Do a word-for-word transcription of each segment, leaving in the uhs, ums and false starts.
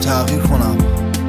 تغییر کنم،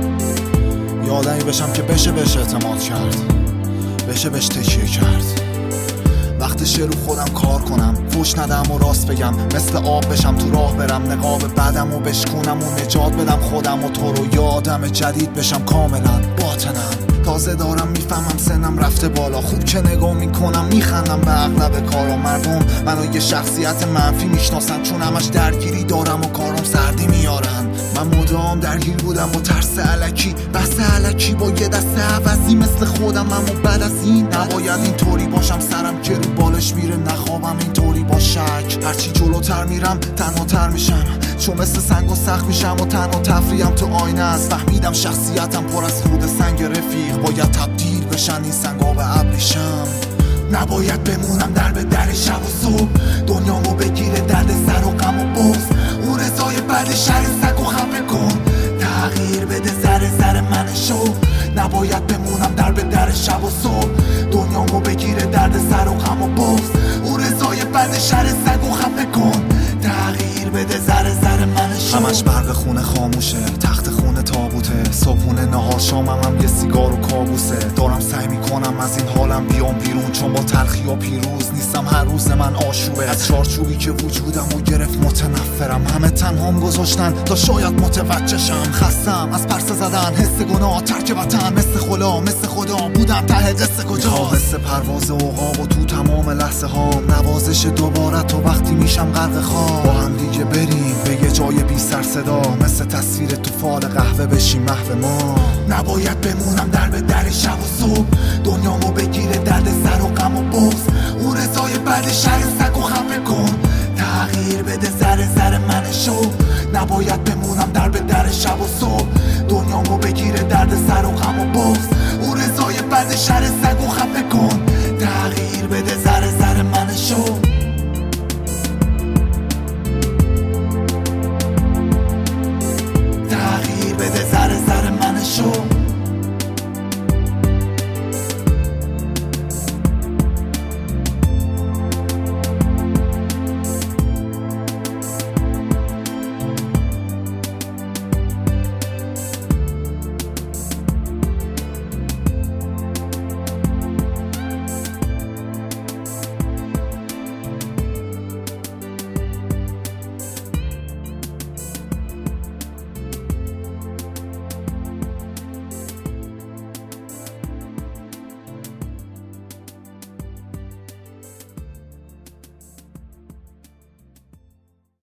یه آدمی بشم که بشه بهش اعتماد کرد، بشه بهش تکیه کرد. وقتشه رو خودم کار کنم، فوش ندم و راست بگم، مثل آب بشم تو راه برم، نقاب بعدم و بشکونم و نجات بدم خودم و تو رو. یادم جدید بشم کاملا باطنم، تازه دارم میفهمم سنم رفته بالا. خوب که نگاه میکنم میخندم به اغلب کارا. مردم منو یه شخصیت منفی میشناسن، چون همش درگیری دارم و کارم سردی میارن. من مدام درگیر بودم با ترس الکی، بحث الکی با یه دست عوضی مثل خودم. اما بعد از این نباید اینطوری باشم، سرم که رو بالش میره نخوابم اینطوری با شک. هرچی جلوتر میرم تنها تر میشم، چون مثل سنگ و سخت میشم و تنها تفریحم تو آینه است. فهمیدم شخصیتم پر از خود سنگ رفیق، باید تبدیل بشن این سنگا به ابریشم. نباید بمونم در به در شب و صبح، دنیامو بگیره درد سر و غم و بغض. اون رضای بعد شهر سگ و خفه کن، تغییر بده ذره ذره من شو. نباید بمونم در به در شب و صبح، دنیامو بگیره درد سر و غم و بغض. اون رضای بعد شهر سگ و خفه کن، تغییر بده ذره ذره من شو. همش برق خونه خاموشه، تخت خونه تابوته، صبحونه نهار شامم هم یه سیگار و کابوسه. دارم سعی میکنم از این حالم بیام بیرون، چون با تلخی و پیروز نیستم، هر روز من آشوبه. از چارچوبی که وجودم و گرفت متنفرم، همه تنهام گذاشتن تا شاید متوجه شم. خستم از پرسه زدن، حس گناه، ترک وطن، مثل خلا مثل خدا بودم ته قصه کجاست. مثل پرواز عقاب و تو تمام لحظه هام، نوازش دوباره تو وقتی میشم غرق خواب. با هم دیگه بریم به یه جای بی سر صدا، مثل تصویر تو فال قهوه بشیم محو ما. نباید بمونم در به در شب و صبح، دنیامو بگیره درد سر و غم و بغض. اون رضای بعد شهر سگ و خفه کن، تغییر بده ذره ذره من شو. نباید بمونم در به در شب و صبح،